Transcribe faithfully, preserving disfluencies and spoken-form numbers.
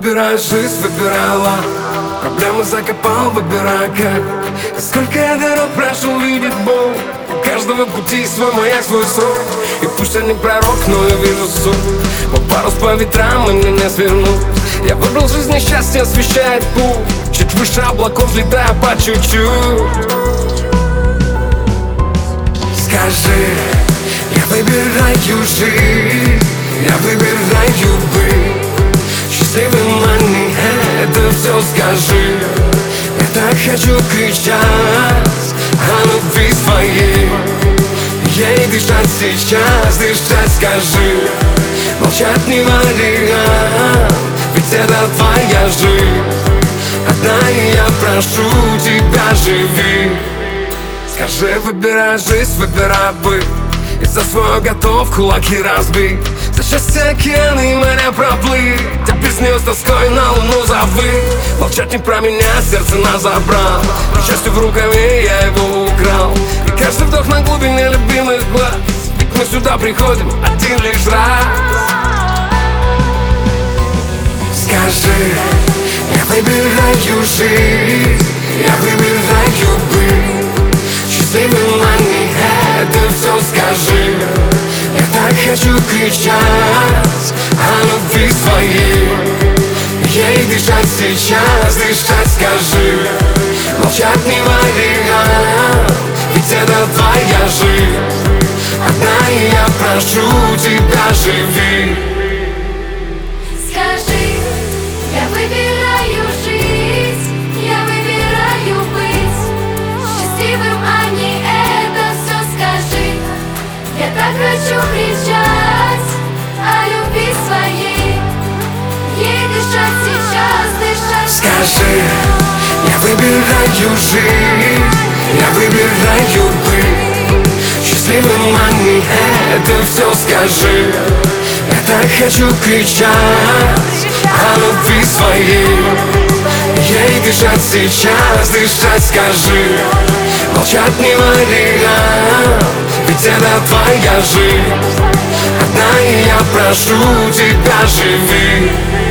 Выбираю жизнь, выбирала, проблемы закопал, выбирай как. И сколько я дорог прошел, видит Бог, у каждого пути свой маяк, свой срок. И пусть я не пророк, но я вижу суть. Мой парус по ветрам, и мне не свернуть. Я выбрал жизнь, и счастье освещает путь. Чуть выше облаков, летая по чуть-чуть. Скажи, я выбираю жизнь, я выбираю быть счастливым, а не это все скажи. Я так хочу кричать о любви своей, ей дышать сейчас, дышать скажи. Молчать не вариант, ведь это твоя жизнь одна, и я прошу тебя, живи. Скажи, выбирай жизнь, выбирай быть, и за свой готов кулаки разбить. За счастье океаны и моря проплыть, а без нее с тоской на луну забыть. Молчать не про меня, сердце нас забрал, к счастью в рукаве я его украл. И каждый вдох на глубине любимых глаз, ведь мы сюда приходим один лишь раз. Скажи, я выбираю жизнь, я выбираю быть счастливым, а не это все скажи. Я так хочу кричать о любви своей, ей дышать сейчас, дышать скажи. Молчать не вариант, ведь это твоя жизнь одна, и я прошу тебя, живи. Скажи, я выбираю жизнь, я выбираю быть счастливым, а не это все скажи. Я так хочу кричать о любви своей, ей дышать сейчас, дышать. Скажи, я выбираю жизнь, я выбираю быть счастливым, а не это все скажи. Я так хочу кричать о любви своей, ей дышать сейчас, дышать скажи. Молчать не вариант, ведь это твоя жизнь одна, и я прошу тебя, живи.